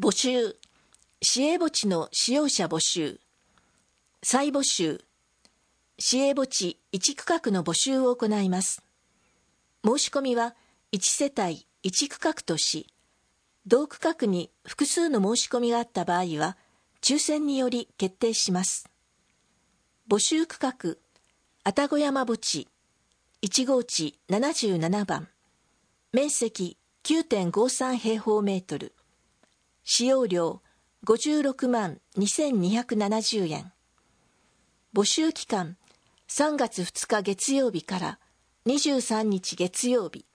募集、市営墓地の使用者募集、再募集、市営墓地1区画の募集を行います。申し込みは1世帯1区画とし、同区画に複数の申し込みがあった場合は、抽選により決定します。募集区画、愛宕山墓地、1号地77番、面積 9.53 平方メートル、使用料56万2270円。募集期間、3月2日月曜日から23日月曜日。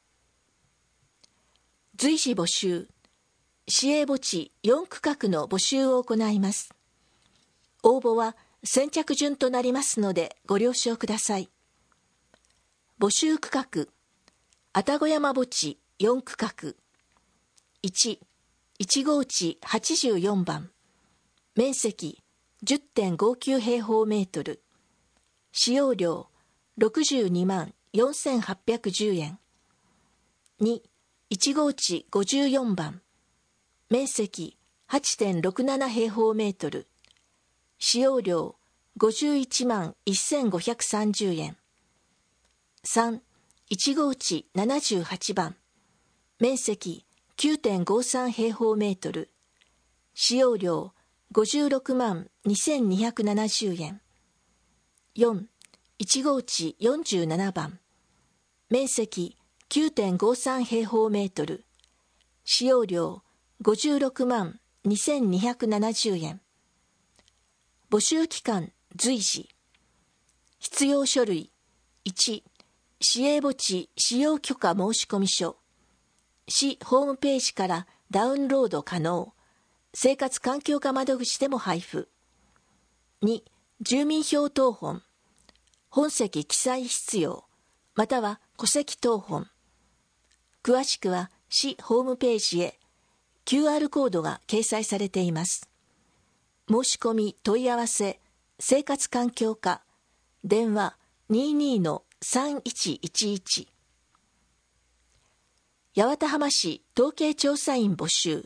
随時募集、市営墓地4区画の募集を行います。応募は先着順となりますのでご了承ください。募集区画、愛宕山墓地4区画、1号地84番、面積 10.59 平方メートル、使用料62万4810円。1号地54番、面積 8.67 平方メートル、使用料51万1530円。1号地78番、面積 9.53 平方メートル、使用料56万2270円。1号地47番、面積 9.53 平方メートル、使用料56万2270円。募集期間随時。必要書類1、市営墓地使用許可申込書、市ホームページからダウンロード可能、生活環境課窓口でも配布。2、住民票謄本、本籍記載必要、または戸籍謄本。詳しくは市ホームページへ QR コードが掲載されています。申し込み問い合わせ、生活環境課、電話 22-3111。八幡浜市統計調査員募集。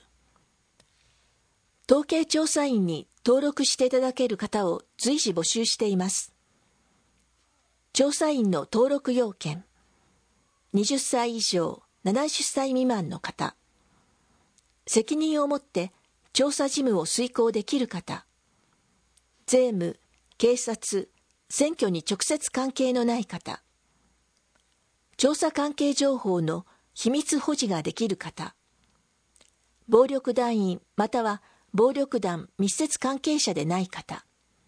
統計調査員に登録していただける方を随時募集しています。調査員の登録要件、20歳以上70歳未満の方、責任を持って調査事務を遂行できる方、税務、警察、選挙に直接関係のない方、調査関係情報の秘密保持ができる方、暴力団員または暴力団密接関係者でない方。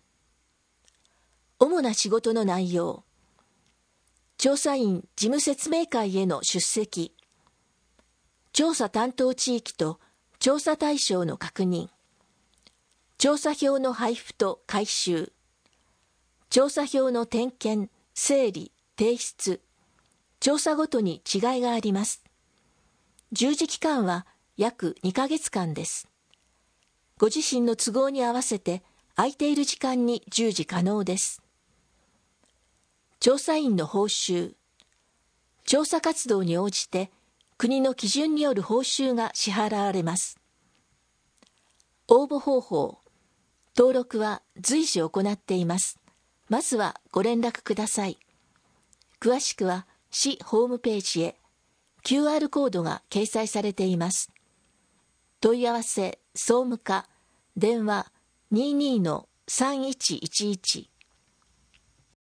主な仕事の内容、調査員事務説明会への出席、調査担当地域と調査対象の確認、調査票の配布と回収、調査票の点検、整理、提出、調査ごとに違いがあります。従事期間は約2ヶ月間です。ご自身の都合に合わせて空いている時間に従事可能です。調査員の報酬、調査活動に応じて国の基準による報酬が支払われます。応募方法、登録は随時行っています。まずはご連絡ください。詳しくは市ホームページへ QR コードが掲載されています。問い合わせ総務課、電話 22-3111